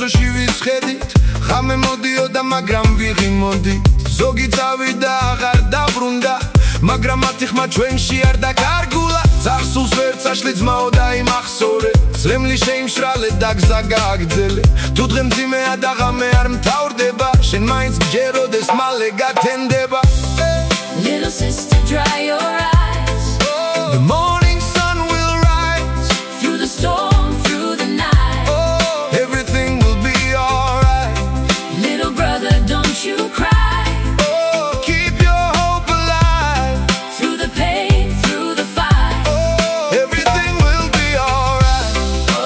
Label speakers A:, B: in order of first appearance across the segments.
A: ეზოში ვისხედით ხამე მოდიოდა მაგრამ ვიღი მოდით ზოგი წავიდა აღარ დაბრუნდა მაგრამ მათი ხმა ჩვენში არ დაკარგულა წარსულს ვერ წაშლი ძმაო დაიმახსოვრე ზრემლი შეიმშრალე და გზა გააგრძელე თუ დღე მძიმეა და ღამე არ მთავრდება შენ მაინც გჯეროდეს მალე გათენდება
B: Little sister, dry your eyes.
A: The morning sun will rise
B: Through the storm, through the night.
A: Everything will be alright
B: Little brother, don't you cry.
A: Keep your hope alive
B: Through the pain, through the fight.
A: Everything will be alright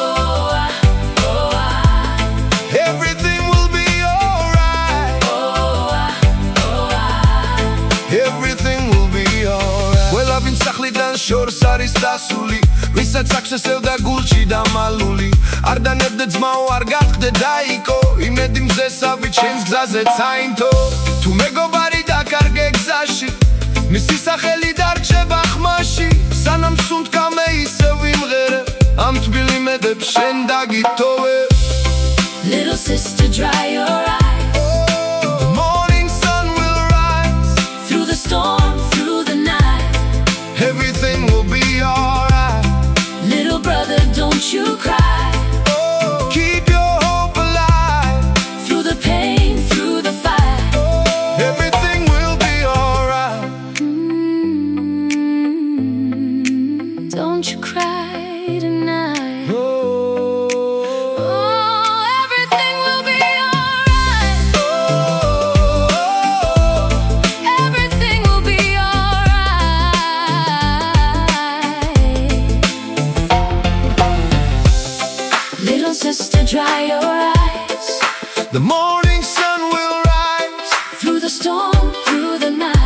A: Everything will be alright Everything will be alright Ყველა ვინც სახლიდან შორს არის დასული ვისაც აქვს ესევდა გულში დამალული არ დანებდე ძმაო არ გახდე დაიკო იმედი მზესავი ჩემს გზაზე წაინთო თუ მეგობარი დაკარგე გზაში მისი სახელი დარჩება ხმაში სანამ სუნთქამე ისევ ვიმღერე ამ თბილ იმედებს შენ დაგითოვე
B: Little sister, dry your eyes.
A: The morning sun will rise
B: Through the storm, through the night.
A: Everything will be alright
B: Little brother, don't you cry.
A: Keep your hope alive
B: Through the pain, through the fight.
A: Everything will be alright
B: Don't you cry tonight.
A: Oh,
B: Everything will be alright. Everything will be alright. Little sister, dry your eyes.
A: The morning sun will rise
B: Through the storm, through the night.